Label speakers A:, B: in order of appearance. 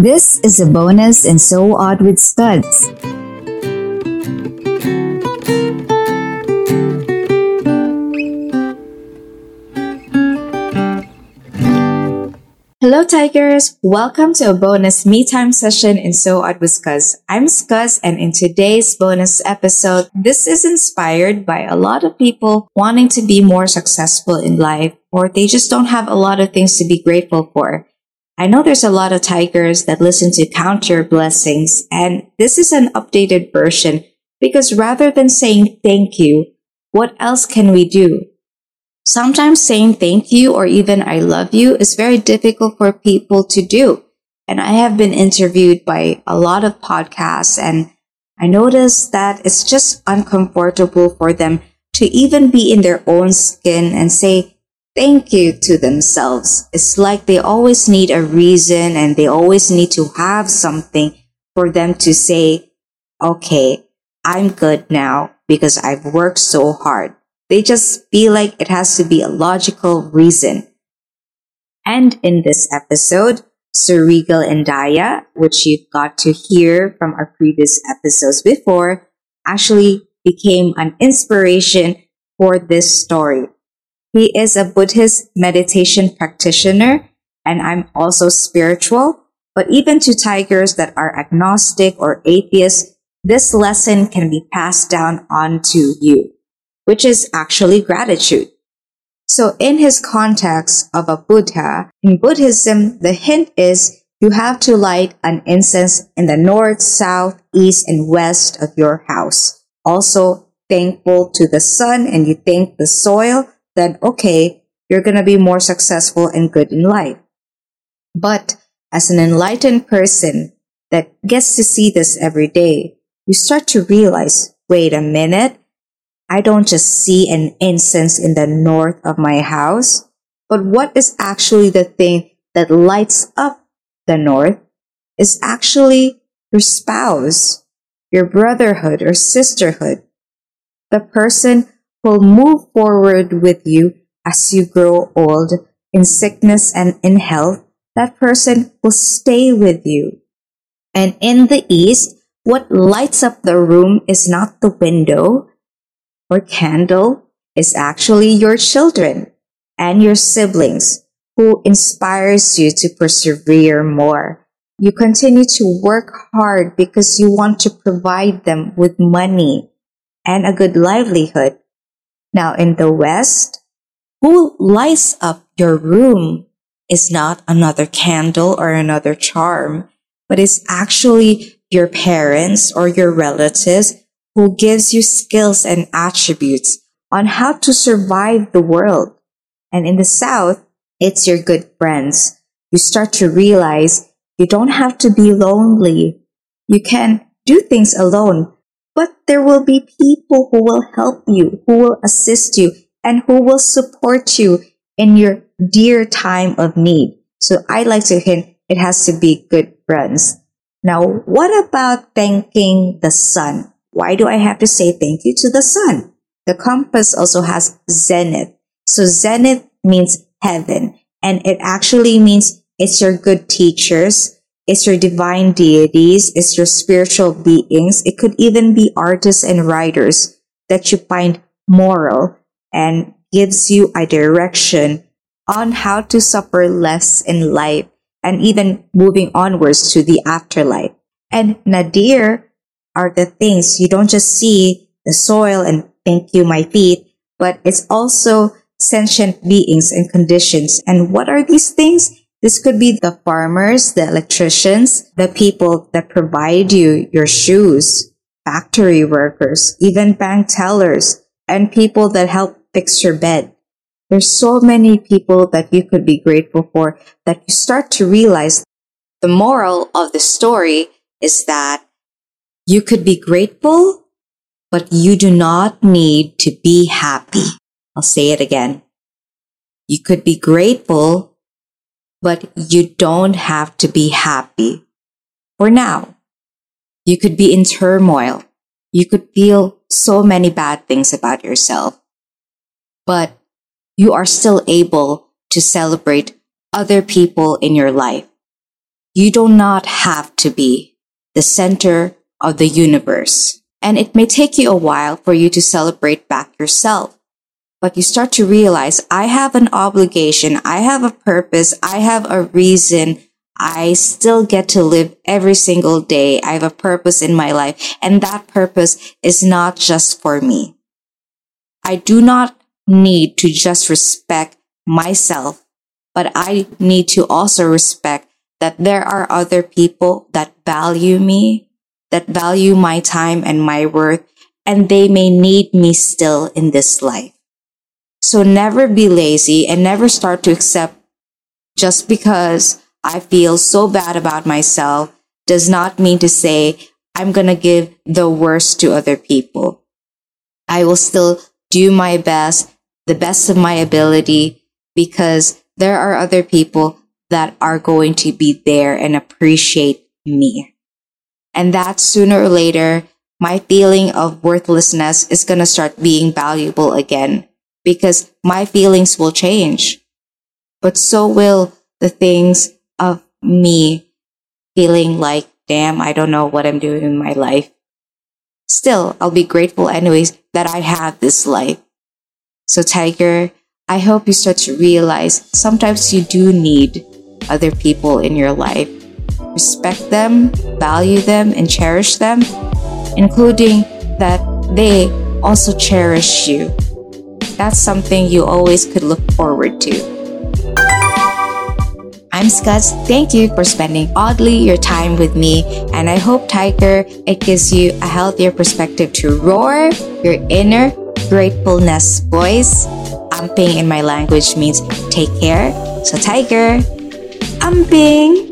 A: This is a bonus and so odd with Scuds. Hello Tigers! Welcome to a bonus me time session in So Odd with Scuzz. I'm Scuzz, and in today's bonus episode, this is inspired by a lot of people wanting to be more successful in life, or they just don't have a lot of things to be grateful for. I know there's a lot of Tigers that listen to Count Your Blessings, and this is an updated version because rather than saying thank you, what else can we do? Sometimes saying thank you or even I love you is very difficult for people to do. And I have been interviewed by a lot of podcasts, and I noticed that it's just uncomfortable for them to even be in their own skin and say thank you to themselves. It's like they always need a reason and they always need to have something for them to say, okay, I'm good now because I've worked so hard. They just feel like it has to be a logical reason. And in this episode, Sir Regal and Daya, which you got to hear from our previous episodes before, actually became an inspiration for this story. He is a Buddhist meditation practitioner, and I'm also spiritual. But even to Tigers that are agnostic or atheists, this lesson can be passed down on to you, which is actually gratitude. So in his context of a Buddha, in Buddhism, the hint is you have to light an incense in the north, south, east, and west of your house. Also thankful to the sun and you thank the soil, then okay, you're going to be more successful and good in life. But as an enlightened person that gets to see this every day, you start to realize, wait a minute, I don't just see an incense in the north of my house, but what is actually the thing that lights up the north is actually your spouse, your brotherhood or sisterhood, the person who will move forward with you as you grow old in sickness and in health. That person will stay with you. And in the East, what lights up the room is not the window or candle, is actually your children and your siblings who inspires you to persevere more. You continue to work hard because you want to provide them with money and a good livelihood. Now in the West, who lights up your room is not another candle or another charm, but it's actually your parents or your relatives who gives you skills and attributes on how to survive the world. And in the South, it's your good friends. You start to realize you don't have to be lonely. You can do things alone, but there will be people who will help you, who will assist you, and who will support you in your dear time of need. So I like to hint it has to be good friends. Now, what about thanking the sun? Why do I have to say thank you to the sun? The compass also has zenith. So zenith means heaven, and it actually means it's your good teachers, it's your divine deities, it's your spiritual beings. It could even be artists and writers that you find moral and gives you a direction on how to suffer less in life and even moving onwards to the afterlife. And nadir are the things you don't just see the soil and thank you my feet, but it's also sentient beings and conditions. And what are these things? This could be the farmers, the electricians, the people that provide you your shoes, factory workers, even bank tellers, and people that help fix your bed. There's so many people that you could be grateful for that you start to realize the moral of the story is that you could be grateful, but you do not need to be happy. I'll say it again. You could be grateful, but you don't have to be happy. For now, you could be in turmoil. You could feel so many bad things about yourself, but you are still able to celebrate other people in your life. You do not have to be the center of the universe. And it may take you a while for you to celebrate back yourself. But you start to realize, I have an obligation, I have a purpose, I have a reason. I still get to live every single day. I have a purpose in my life, and that purpose is not just for me. I do not need to just respect myself, but I need to also respect that there are other people that value me, that value my time and my worth, and they may need me still in this life. So never be lazy and never start to accept just because I feel so bad about myself does not mean to say I'm going to give the worst to other people. I will still do my best, the best of my ability, because there are other people that are going to be there and appreciate me. And that sooner or later, my feeling of worthlessness is going to start being valuable again, because my feelings will change. But so will the things of me feeling like, damn, I don't know what I'm doing in my life. Still, I'll be grateful anyways that I have this life. So Tiger, I hope you start to realize sometimes you do need other people in your life. Respect them, value them, and cherish them, including that they also cherish you. That's something you always could look forward to. I'm Scuzz. Thank you for spending oddly your time with me, and I hope, Tiger, it gives you a healthier perspective to roar your inner gratefulness voice. Amping in my language means take care. So Tiger, amping!